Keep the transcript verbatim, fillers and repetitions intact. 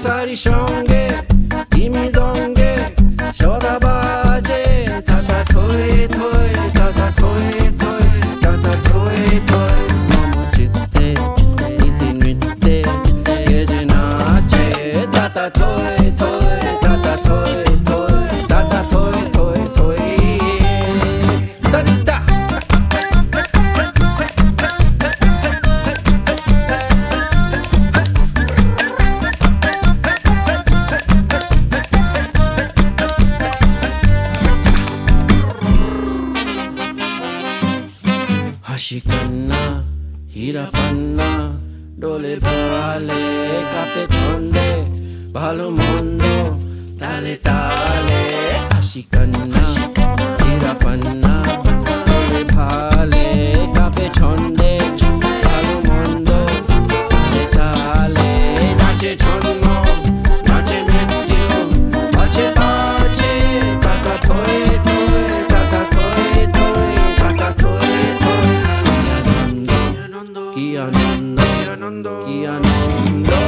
সারি সঙ্গে ইমিদঙ্গে সদা বাজে তাতা থয়ে থয়ে তাতা থয়ে থয়ে তাতা থয়ে থয়ে মম চিত্তে ইতি নৃত্যে কে যে নাচে তাতা থয়ে থয়ে তাতা থয়ে থয়ে তাতা থয়ে থয়ে থয়ে তাদিতা হাসি কান্না হীরা পান্না ডোলে ভালে কাপে ছন্দে ভালো মন্দ তালে তালে হাসি কান্না হীরা পান্না ডোলে ভালে কাপে ছন্দে ভালো মন্দ তালে তালে নাচে ছন্দ নাচে মৃত্যু আছে পাছে কাকা থয়ে থয়ে কাকা থয়ে থয়ে কাকা থয়ে থয়ে কি আনন্দ কি আনন্দ কি আনন্দ